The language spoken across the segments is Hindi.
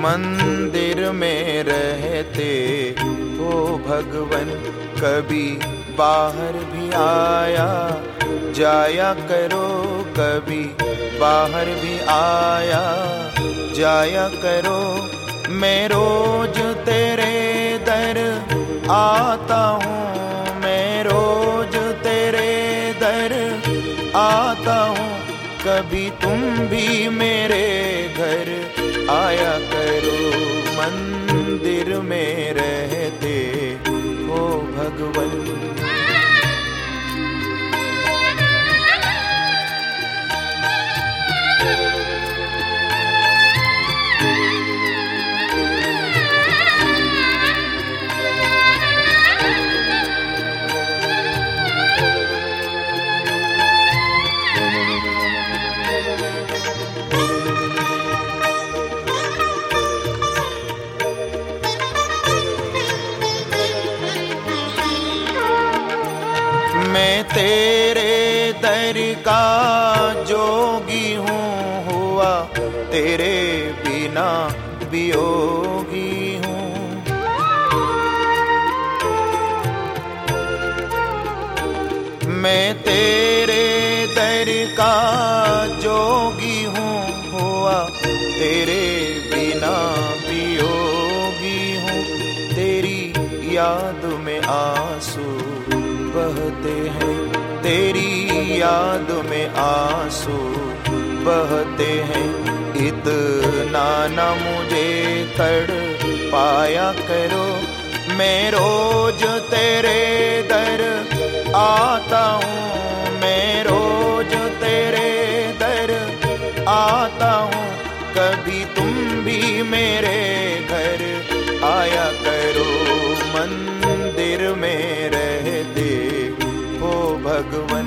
मंदिर में रहते हो भगवन, कभी बाहर भी आया जाया करो, कभी बाहर भी आया जाया करो। मैं रोज तेरे दर आता हूँ, मैं रोज तेरे दर आता हूँ, कभी तुम भी मेरे घर आया करो। मंदिर में रहते हो भगवन। मैं तेरे दर का जोगी हूँ, हुआ तेरे बिना वियोगी हूँ। मैं तेरे दर का जोगी हूँ, हुआ तेरे बिना वियोगी हूँ। तेरी याद में आंसू बहते हैं, तेरी याद में आंसू बहते हैं। इतना न मुझे तड़ पाया करो, मैं रोज तेरे दर आता हूँ, मैं रोज तेरे दर आता हूँ, कभी तुम भी मेरे घर आया करो। मंदिर में रहते हो भगवन।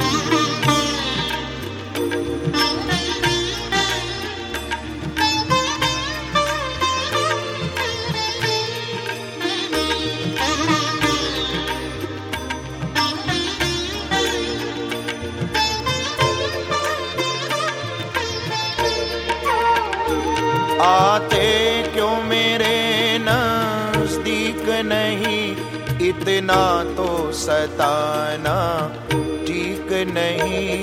आते क्यों मेरे नज़दीक नहीं, इतना तो सताना ठीक नहीं।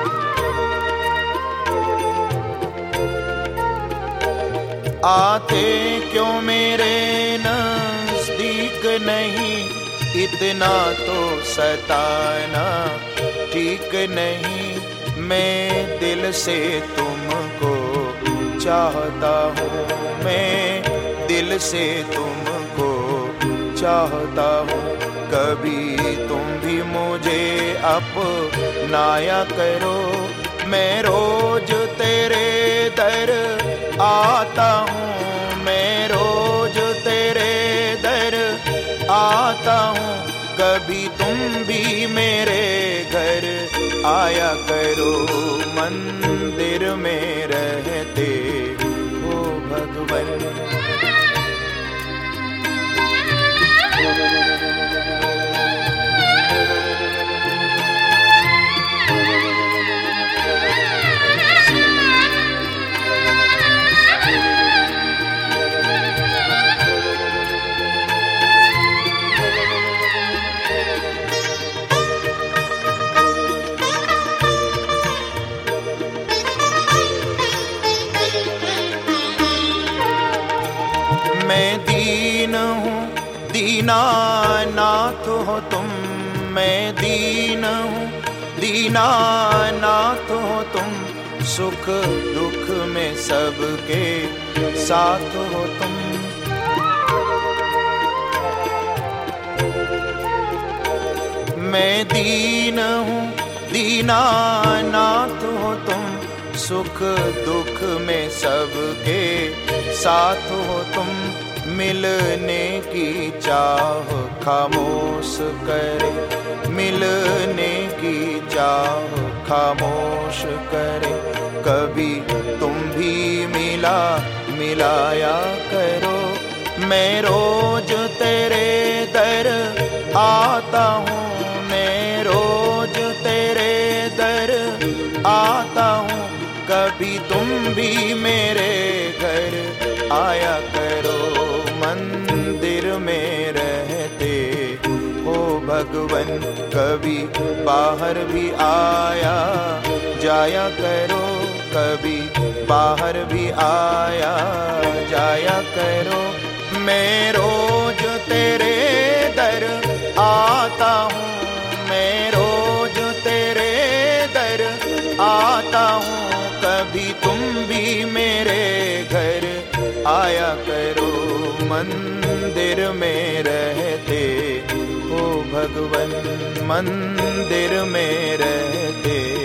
आते क्यों मेरे नज़दीक नहीं, इतना तो सताना ठीक नहीं। मैं दिल से तुमको चाहता हूँ, मैं दिल से तुमको चाहता हूँ, कभी तुम भी मुझे अपनाया करो। मैं रोज तेरे दर आता हूँ, मैं रोज तेरे दर आता हूँ, कभी तुम भी मेरे घर आया करो। मंदिर में रहते हो भगवन। मैं दीन हूँ, दीनानाथ हो तुम, मैं दीन हूँ, दीनानाथ हो तुम, सुख दुख में सबके साथ हो तुम। मैं दीन हूँ, दीनानाथ हो तुम, सुख दुख में सबके साथ हो तुम। मिलने की चाह खामोश करे, मिलने की चाह खामोश करे, कभी तुम भी मिलाया करो। मैं रोज तेरे दर आता हूँ, मैं रोज तेरे दर आता हूँ, कभी तुम भी मेरे घर आया करो। मंदिर में रहते हो भगवन, कभी बाहर भी आया जाया करो। कभी बाहर भी आया जाया करो। मैं रोज तेरे दर आता हूँ, मैं रोज तेरे दर आता हूँ। कभी तुम भी मेरे घर आया करो। मंदिर में रहते हो भगवन, मंदिर में रहते